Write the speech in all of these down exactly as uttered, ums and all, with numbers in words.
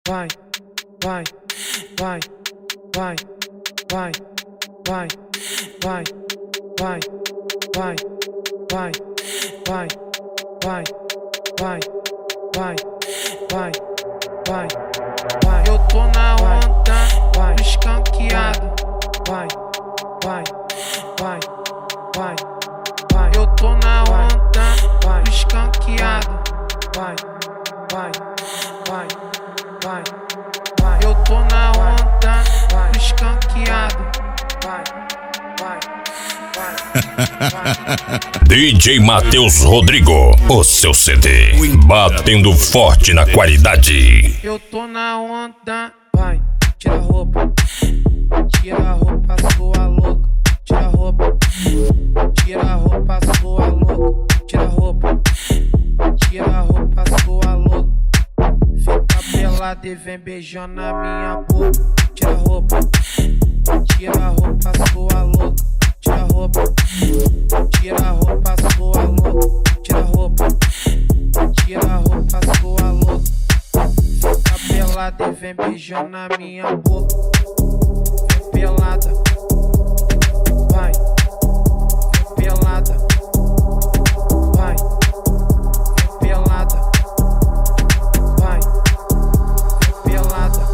vai, vai, vai, vai, vai, vai, vai, vai, vai, vai, vai, vai, vai, vai, vai, vai, vai. Eu tô na onda, vai, escanqueado, vai, vai, vai, vai, vai. Eu tô na onda, vai, escanqueado, vai, vai, vai, vai, vai. Eu tô na onda, vai, escanqueado, vai, vai, vai, vai. D J Matheus Rodrigo, o seu C D, batendo forte na qualidade. Eu tô na onda, vai, tira a roupa, tira a roupa, sua louca, tira a roupa, tira a roupa, sua louca, tira a roupa, tira a roupa, sua louca, fica pelada e vem beijando na minha boca, tira a roupa, tira a roupa, sua louca, tira a roupa, tira a roupa, sua louca, tira a roupa, tira a roupa, sua louca, fica pelada e vem beijando na minha boca, vem pelada, vai, vem pelada, vai, vem pelada, vai, vem pelada.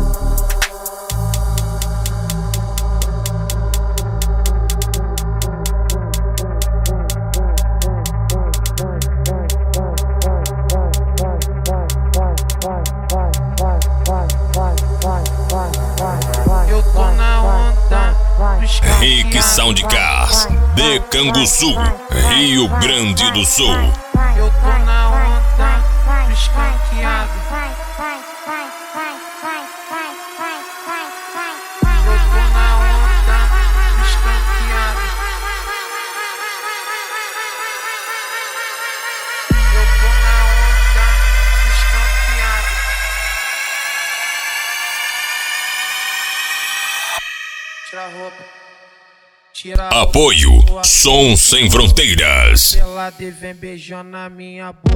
Eu tô na onda, Rick Soundcars, de Canguçu, Rio Grande do Sul. eu tô na onda, escanqueado. Eu tô na onda, escanqueado. Eu tô na onda, escanqueado. Tira a roupa. Tira a roupa. Apoio Som Sem Fronteiras. Pelada e vem beijando na minha boca.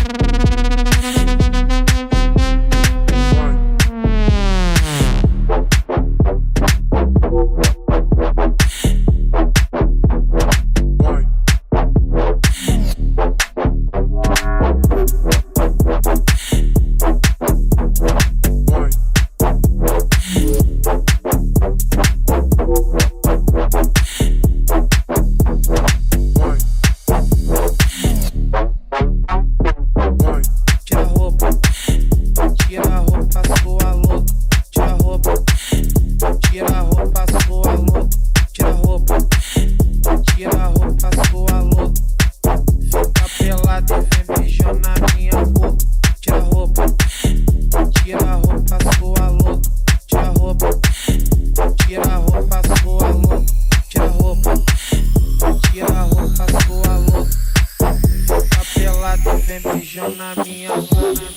Tira a roupa, tira a roupa, sua louca, tira a roupa, tira a roupa, sua louca, tira a roupa, tira a roupa, sua louca, fica pelada e vem beijando na minha boca, tira a roupa, tira a roupa, sua louca, tira a roupa, tira a roupa, sua louca, tira a roupa, tira a roupa, sua louca, fica pelada e vem beijando na minha boca.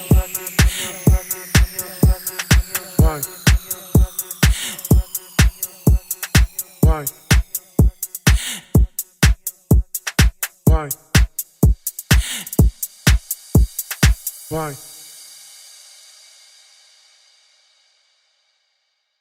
Vai, vai, vai, vai.